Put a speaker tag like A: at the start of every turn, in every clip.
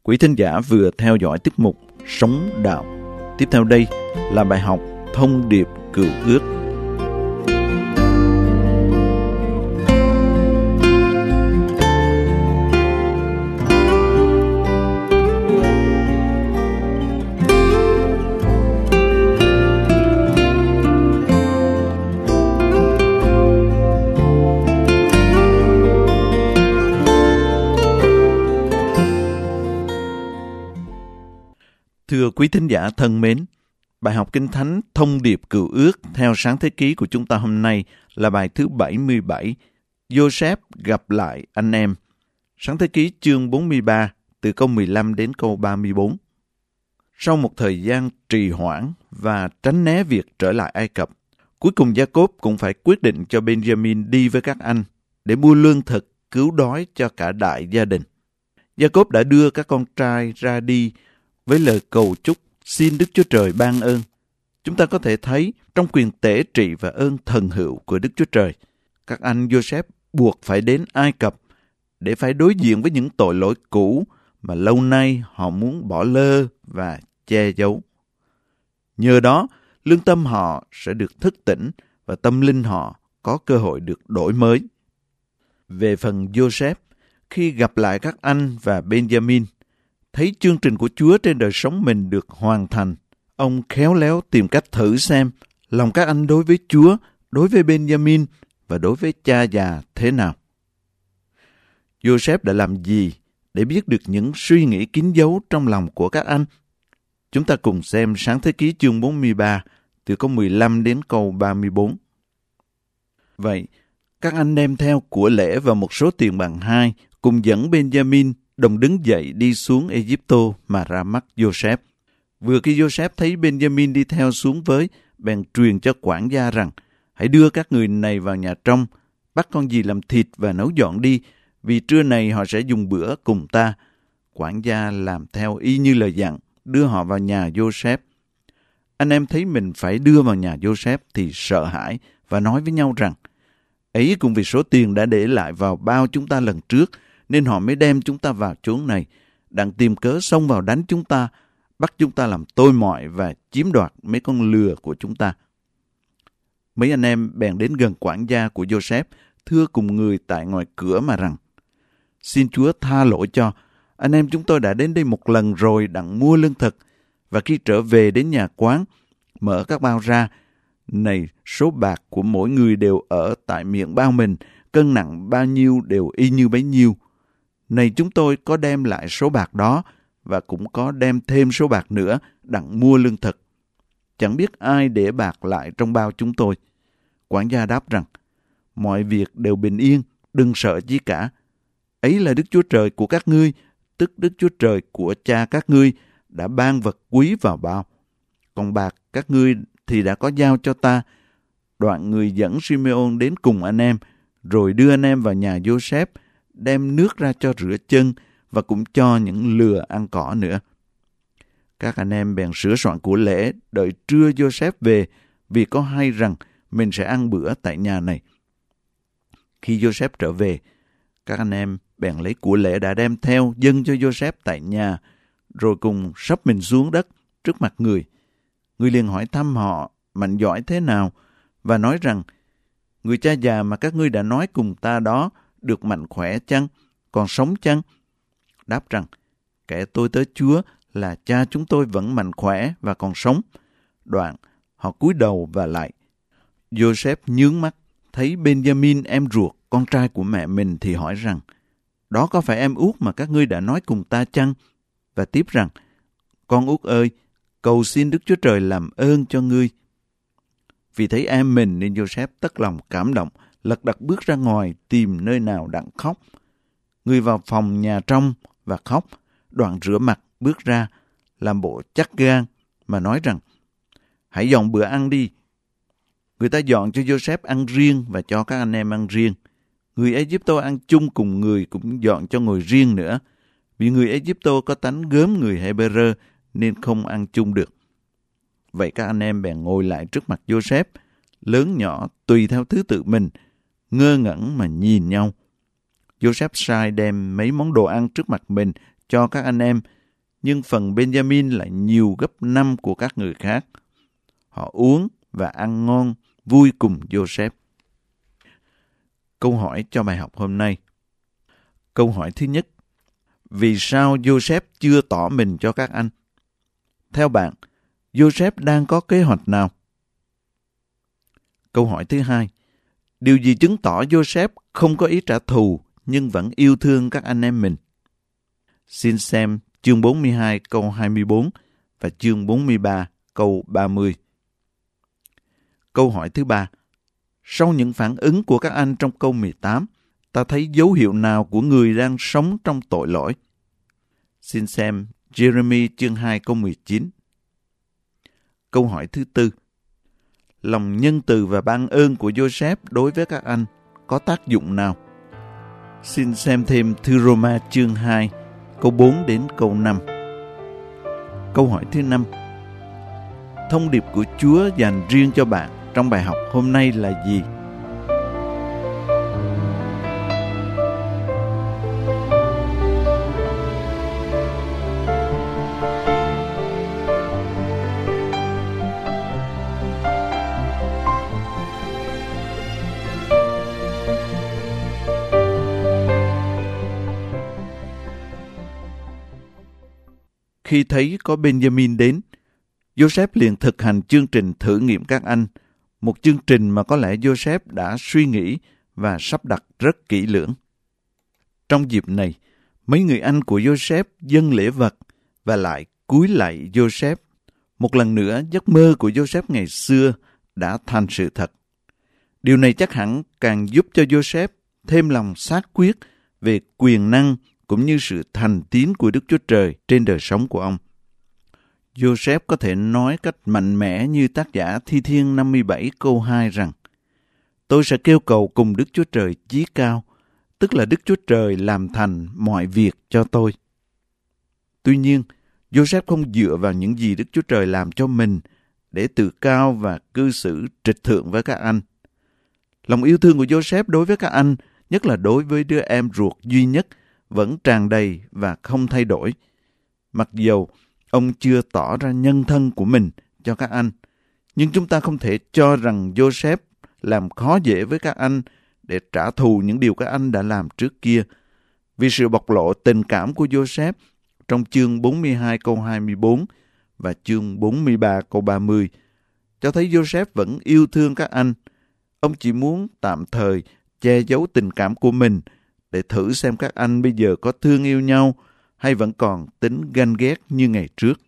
A: Quý thính giả vừa theo dõi tiết mục Sống Đạo. Tiếp theo đây là bài học Thông điệp Cựu Ước. Thưa quý thính giả thân mến, bài học Kinh Thánh Thông điệp Cựu Ước theo Sáng Thế Ký của chúng ta hôm nay là bài thứ 77, Giô-sép gặp lại anh em. Sáng Thế Ký chương 43, từ câu 15 đến câu 34. Sau một thời gian trì hoãn và tránh né việc trở lại Ai Cập, cuối cùng Gia-cốp cũng phải quyết định cho Benjamin đi với các anh để mua lương thực cứu đói cho cả đại gia đình. Gia-cốp đã đưa các con trai ra đi với lời cầu chúc xin Đức Chúa Trời ban ơn. Chúng ta có thể thấy trong quyền tể trị và ơn thần hữu của Đức Chúa Trời, các anh Giô-sép buộc phải đến Ai Cập để phải đối diện với những tội lỗi cũ mà lâu nay họ muốn bỏ lơ và che giấu. Nhờ đó, lương tâm họ sẽ được thức tỉnh và tâm linh họ có cơ hội được đổi mới. Về phần Giô-sép, khi gặp lại các anh và Benjamin, thấy chương trình của Chúa trên đời sống mình được hoàn thành, ông khéo léo tìm cách thử xem lòng các anh đối với Chúa, đối với Benjamin và đối với cha già thế nào. Giô-sép đã làm gì để biết được những suy nghĩ kín dấu trong lòng của các anh? Chúng ta cùng xem Sáng Thế Ký chương 43, từ câu 15 đến câu 34. Vậy, các anh đem theo của lễ và một số tiền bằng hai, cùng dẫn Benjamin đồng đứng dậy đi xuống Ai-cập mà ra mắt Giô-sép. Vừa khi Giô-sép thấy Benjamin đi theo xuống với, bèn truyền cho quản gia rằng, hãy đưa các người này vào nhà trong, bắt con gì làm thịt và nấu dọn đi, vì trưa này họ sẽ dùng bữa cùng ta. Quản gia làm theo y như lời dặn, đưa họ vào nhà Giô-sép. Anh em thấy mình phải đưa vào nhà Giô-sép thì sợ hãi và nói với nhau rằng, ấy cùng vì số tiền đã để lại vào bao chúng ta lần trước, nên họ mới đem chúng ta vào chốn này, đặng tìm cớ xông vào đánh chúng ta, bắt chúng ta làm tôi mọi và chiếm đoạt mấy con lừa của chúng ta. Mấy anh em bèn đến gần quản gia của Giô-sép, thưa cùng người tại ngoài cửa mà rằng, xin Chúa tha lỗi cho, anh em chúng tôi đã đến đây một lần rồi đặng mua lương thực, và khi trở về đến nhà quán, mở các bao ra, này số bạc của mỗi người đều ở tại miệng bao mình, cân nặng bao nhiêu đều y như bấy nhiêu. Này chúng tôi có đem lại số bạc đó, và cũng có đem thêm số bạc nữa đặng mua lương thực. Chẳng biết ai để bạc lại trong bao chúng tôi. Quản gia đáp rằng, mọi việc đều bình yên, đừng sợ chi cả. Ấy là Đức Chúa Trời của các ngươi, tức Đức Chúa Trời của cha các ngươi, đã ban vật quý vào bao. Còn bạc các ngươi thì đã có giao cho ta. Đoạn người dẫn Simeon đến cùng anh em, rồi đưa anh em vào nhà Giô-sép, đem nước ra cho rửa chân và cũng cho những lừa ăn cỏ nữa. Các anh em bèn sửa soạn của lễ, đợi trưa Giô-sép về, vì có hay rằng mình sẽ ăn bữa tại nhà này. Khi Giô-sép trở về, các anh em bèn lấy của lễ đã đem theo dâng cho Giô-sép tại nhà, rồi cùng sắp mình xuống đất trước mặt người. Người liền hỏi thăm họ mạnh giỏi thế nào, và nói rằng, người cha già mà các ngươi đã nói cùng ta đó được mạnh khỏe chăng, còn sống chăng? Đáp rằng, kẻ tôi tới Chúa là cha chúng tôi vẫn mạnh khỏe và còn sống. Đoạn, họ cúi đầu và lại. Giô-sép nhướng mắt, thấy Benjamin em ruột, con trai của mẹ mình thì hỏi rằng, đó có phải em út mà các ngươi đã nói cùng ta chăng? Và tiếp rằng, con út ơi, cầu xin Đức Chúa Trời làm ơn cho ngươi. Vì thấy em mình nên Giô-sép tất lòng cảm động, lật đật bước ra ngoài tìm nơi nào đặng khóc. Người vào phòng nhà trong và khóc, đoạn rửa mặt bước ra, làm bộ chắc gan mà nói rằng, hãy dọn bữa ăn đi. Người ta dọn cho Giô-sép ăn riêng và cho các anh em ăn riêng. Người Ai-cập ăn chung cùng người cũng dọn cho ngồi riêng nữa, vì người Ai-cập có tánh gớm người Hebrew nên không ăn chung được. Vậy các anh em bèn ngồi lại trước mặt Giô-sép, lớn nhỏ tùy theo thứ tự mình, ngơ ngẩn mà nhìn nhau. Giô-sép sai đem mấy món đồ ăn trước mặt mình cho các anh em, nhưng phần Benjamin lại nhiều gấp 5 của các người khác. Họ uống và ăn ngon, vui cùng Joseph. Câu hỏi cho bài học hôm nay. Câu hỏi thứ nhất. Vì sao Joseph chưa tỏ mình cho các anh? Theo bạn, Joseph đang có kế hoạch nào? Câu hỏi thứ hai. Điều gì chứng tỏ Joseph không có ý trả thù nhưng vẫn yêu thương các anh em mình? Xin xem chương 42 câu 24 và chương 43 câu 30. Câu hỏi thứ ba. Sau những phản ứng của các anh trong câu 18, ta thấy dấu hiệu nào của người đang sống trong tội lỗi? Xin xem Jeremy chương 2 câu 19. Câu hỏi thứ tư. Lòng nhân từ và ban ơn của Joseph đối với các anh có tác dụng nào? Xin xem thêm thư Roma chương 2 câu 4 đến câu 5. Câu hỏi thứ 5. Thông điệp của Chúa dành riêng cho bạn trong bài học hôm nay là gì? Khi thấy có Benjamin đến, Joseph liền thực hành chương trình thử nghiệm các anh, một chương trình mà có lẽ Joseph đã suy nghĩ và sắp đặt rất kỹ lưỡng. Trong dịp này, mấy người anh của Joseph dâng lễ vật và lại cúi lạy Joseph. Một lần nữa, giấc mơ của Joseph ngày xưa đã thành sự thật. Điều này chắc hẳn càng giúp cho Joseph thêm lòng xác quyết về quyền năng cũng như sự thành tín của Đức Chúa Trời trên đời sống của ông. Joseph có thể nói cách mạnh mẽ như tác giả Thi Thiên 57 câu 2 rằng: Tôi sẽ kêu cầu cùng Đức Chúa Trời chí cao, tức là Đức Chúa Trời làm thành mọi việc cho tôi. Tuy nhiên, Joseph không dựa vào những gì Đức Chúa Trời làm cho mình để tự cao và cư xử trịch thượng với các anh. Lòng yêu thương của Joseph đối với các anh, nhất là đối với đứa em ruột duy nhất, vẫn tràn đầy và không thay đổi. Mặc dầu ông chưa tỏ ra nhân thân của mình cho các anh, nhưng chúng ta không thể cho rằng Joseph làm khó dễ với các anh để trả thù những điều các anh đã làm trước kia. Vì sự bộc lộ tình cảm của Joseph trong chương 42 câu 24 và chương 43 câu 30 cho thấy Joseph vẫn yêu thương các anh. Ông chỉ muốn tạm thời che giấu tình cảm của mình để thử xem các anh bây giờ có thương yêu nhau hay vẫn còn tính ganh ghét như ngày trước.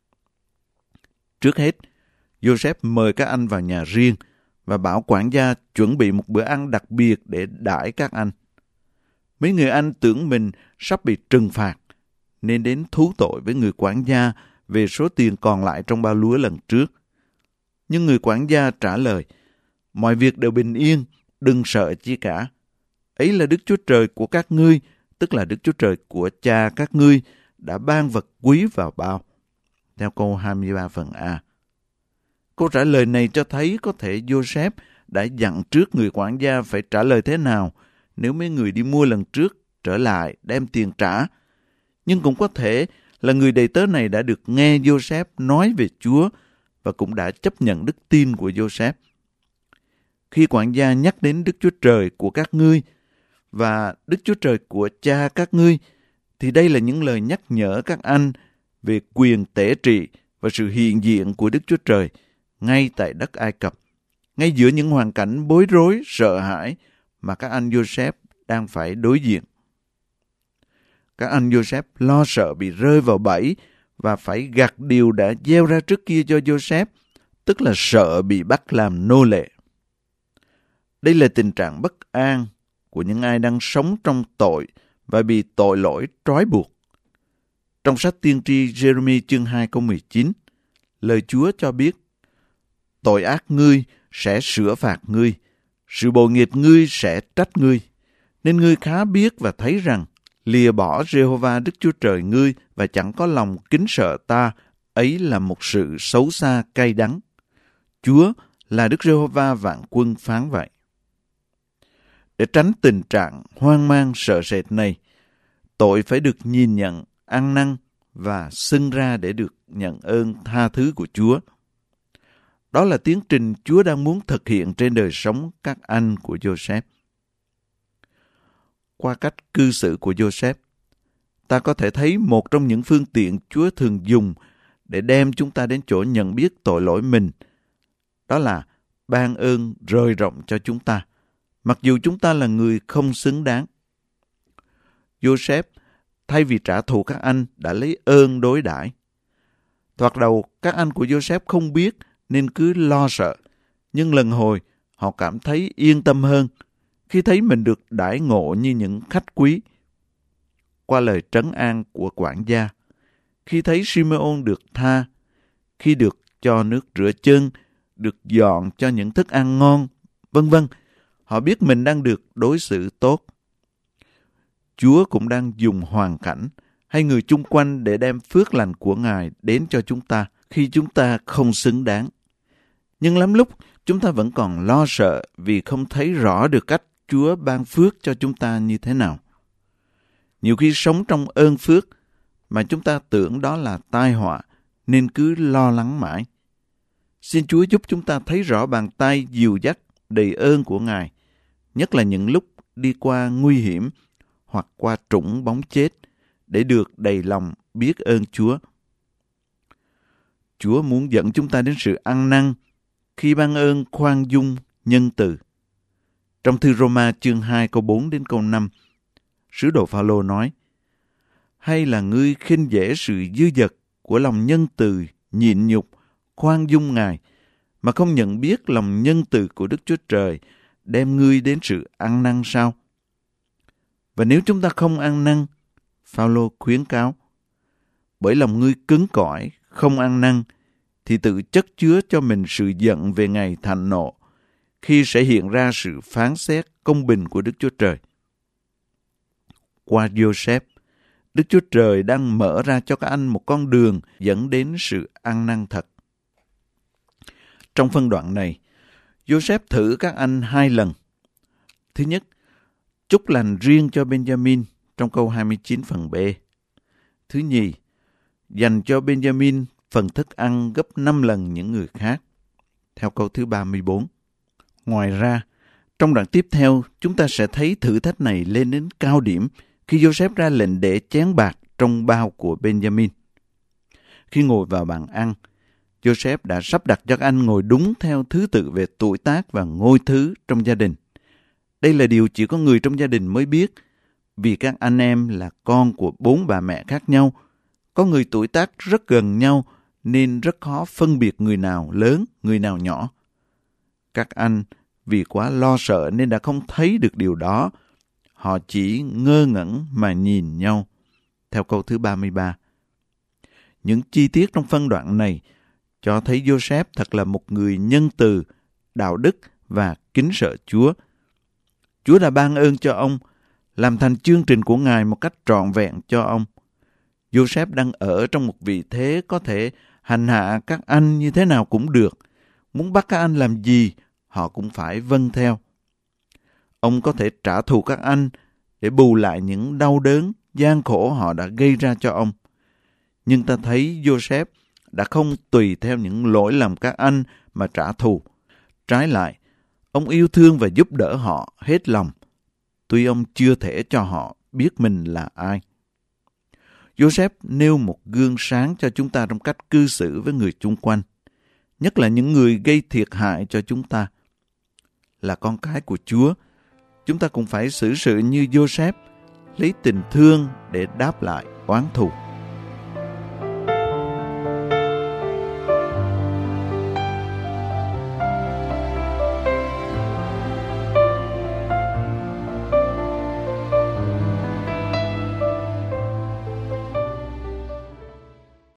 A: Trước hết, Joseph mời các anh vào nhà riêng và bảo quản gia chuẩn bị một bữa ăn đặc biệt để đãi các anh. Mấy người anh tưởng mình sắp bị trừng phạt, nên đến thú tội với người quản gia về số tiền còn lại trong bao lúa lần trước. Nhưng người quản gia trả lời: mọi việc đều bình yên, đừng sợ chi cả. Ấy là Đức Chúa Trời của các ngươi, tức là Đức Chúa Trời của cha các ngươi, đã ban vật quý vào bao. Theo câu 23 phần A. Câu trả lời này cho thấy có thể Joseph đã dặn trước người quản gia phải trả lời thế nào nếu mấy người đi mua lần trước trở lại đem tiền trả. Nhưng cũng có thể là người đầy tớ này đã được nghe Joseph nói về Chúa và cũng đã chấp nhận đức tin của Joseph. Khi quản gia nhắc đến Đức Chúa Trời của các ngươi và Đức Chúa Trời của cha các ngươi, thì đây là những lời nhắc nhở các anh về quyền tể trị và sự hiện diện của Đức Chúa Trời ngay tại đất Ai Cập, ngay giữa những hoàn cảnh bối rối, sợ hãi mà các anh Joseph đang phải đối diện. Các anh Joseph lo sợ bị rơi vào bẫy và phải gặt điều đã gieo ra trước kia cho Joseph, tức là sợ bị bắt làm nô lệ. Đây là tình trạng bất an của những ai đang sống trong tội và bị tội lỗi trói buộc. Trong sách tiên tri Jeremy chương 2 câu 19, lời Chúa cho biết: tội ác ngươi sẽ sửa phạt ngươi, sự bội nghịch ngươi sẽ trách ngươi. Nên ngươi khá biết và thấy rằng lìa bỏ Giê-hô-va Đức Chúa Trời ngươi và chẳng có lòng kính sợ ta, ấy là một sự xấu xa cay đắng. Chúa là Đức Giê-hô-va vạn quân phán vậy. Để tránh tình trạng hoang mang sợ sệt này, tội phải được nhìn nhận, ăn năn và xưng ra để được nhận ơn tha thứ của Chúa. Đó là tiến trình Chúa đang muốn thực hiện trên đời sống các anh của Joseph. Qua cách cư xử của Joseph, ta có thể thấy một trong những phương tiện Chúa thường dùng để đem chúng ta đến chỗ nhận biết tội lỗi mình. Đó là ban ơn rơi rộng cho chúng ta, mặc dù chúng ta là người không xứng đáng. Joseph, thay vì trả thù các anh, đã lấy ơn đối đãi. Thoạt đầu, các anh của Joseph không biết nên cứ lo sợ, nhưng lần hồi họ cảm thấy yên tâm hơn khi thấy mình được đãi ngộ như những khách quý. Qua lời trấn an của quản gia, khi thấy Simeon được tha, khi được cho nước rửa chân, được dọn cho những thức ăn ngon, vân vân, họ biết mình đang được đối xử tốt. Chúa cũng đang dùng hoàn cảnh hay người chung quanh để đem phước lành của Ngài đến cho chúng ta khi chúng ta không xứng đáng. Nhưng lắm lúc chúng ta vẫn còn lo sợ vì không thấy rõ được cách Chúa ban phước cho chúng ta như thế nào. Nhiều khi sống trong ơn phước mà chúng ta tưởng đó là tai họa nên cứ lo lắng mãi. Xin Chúa giúp chúng ta thấy rõ bàn tay dìu dắt đầy ơn của Ngài, nhất là những lúc đi qua nguy hiểm hoặc qua trũng bóng chết, để được đầy lòng biết ơn Chúa. Chúa muốn dẫn chúng ta đến sự ăn năn khi ban ơn khoan dung, nhân từ. Trong thư Roma chương 2 câu 4 đến câu 5, sứ đồ Phao-lô nói: hay là ngươi khinh dễ sự dư dật của lòng nhân từ, nhịn nhục, khoan dung Ngài, mà không nhận biết lòng nhân từ của Đức Chúa Trời đem ngươi đến sự ăn năn sao? Và nếu chúng ta không ăn năn, Phao-lô khuyến cáo, bởi lòng ngươi cứng cỏi, không ăn năn, thì tự chất chứa cho mình sự giận về ngày thạnh nộ, khi sẽ hiện ra sự phán xét công bình của Đức Chúa Trời. Qua Joseph, Đức Chúa Trời đang mở ra cho các anh một con đường dẫn đến sự ăn năn thật. Trong phân đoạn này, Joseph thử các anh 2 lần. Thứ nhất, chúc lành riêng cho Benjamin trong câu 29 phần B. Thứ nhì, dành cho Benjamin phần thức ăn gấp 5 lần những người khác, theo câu thứ 34. Ngoài ra, trong đoạn tiếp theo, chúng ta sẽ thấy thử thách này lên đến cao điểm khi Joseph ra lệnh để chén bạc trong bao của Benjamin. Khi ngồi vào bàn ăn, Joseph đã sắp đặt cho các anh ngồi đúng theo thứ tự về tuổi tác và ngôi thứ trong gia đình. Đây là điều chỉ có người trong gia đình mới biết, vì các anh em là con của 4 bà mẹ khác nhau, có người tuổi tác rất gần nhau nên rất khó phân biệt người nào lớn, người nào nhỏ. Các anh vì quá lo sợ nên đã không thấy được điều đó. Họ chỉ ngơ ngẩn mà nhìn nhau, theo câu thứ 33. Những chi tiết trong phân đoạn này cho thấy Joseph thật là một người nhân từ, đạo đức và kính sợ Chúa. Chúa đã ban ơn cho ông, làm thành chương trình của Ngài một cách trọn vẹn cho ông. Joseph đang ở trong một vị thế có thể hành hạ các anh như thế nào cũng được. Muốn bắt các anh làm gì, họ cũng phải vâng theo. Ông có thể trả thù các anh để bù lại những đau đớn, gian khổ họ đã gây ra cho ông. Nhưng ta thấy Joseph đã không tùy theo những lỗi lầm các anh mà trả thù. Trái lại, ông yêu thương và giúp đỡ họ hết lòng, tuy ông chưa thể cho họ biết mình là ai. Joseph nêu một gương sáng cho chúng ta trong cách cư xử với người chung quanh, nhất là những người gây thiệt hại cho chúng ta. Là con cái của Chúa, chúng ta cũng phải xử sự như Joseph, lấy tình thương để đáp lại oán thù.